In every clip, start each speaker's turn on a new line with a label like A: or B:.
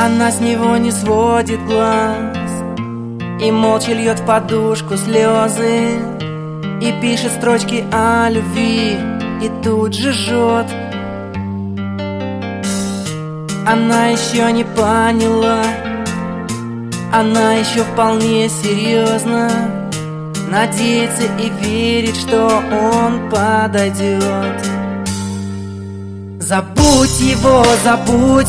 A: Она с него не сводит глаз и молча льет в подушку слезы, и пишет строчки о любви, и тут же жжет. Она еще не поняла, она еще вполне серьезно надеется и верит, что он подойдет. Забудь его, забудь,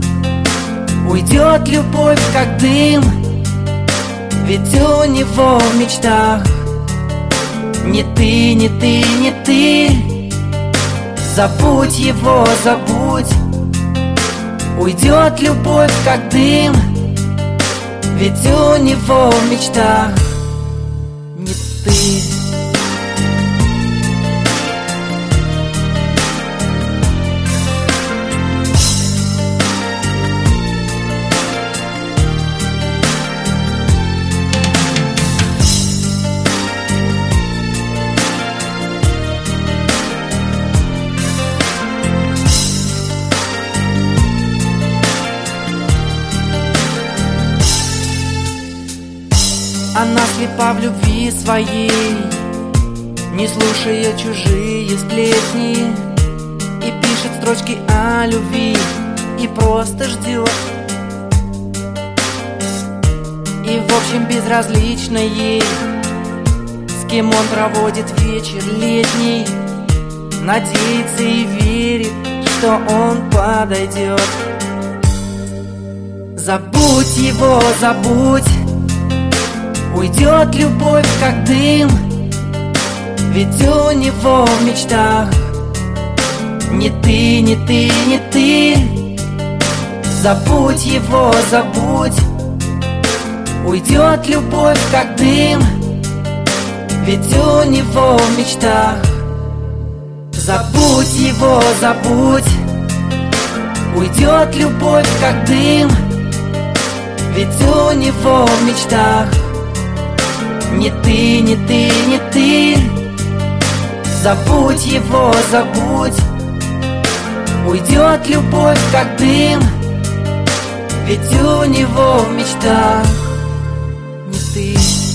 A: уйдет любовь как дым, ведь у него в мечтах не ты, не ты, не ты. Забудь его, забудь, уйдет любовь как дым, ведь у него в мечтах не ты. Она слепа в любви своей, не слушая чужие сплетни, и пишет строчки о любви, и просто ждет. И в общем безразлично ей, с кем он проводит вечер летний, надеется и верит, что он подойдет. Забудь его, забудь, уйдет любовь как дым, ведь у него в мечтах не ты, не ты, не ты. Забудь его, забудь, уйдет любовь как дым, ведь у него в мечтах. Забудь его, забудь, уйдет любовь как дым, ведь у него в мечтах не ты, не ты, не ты. Забудь его, забудь, уйдет любовь как дым, ведь у него в мечтах не ты.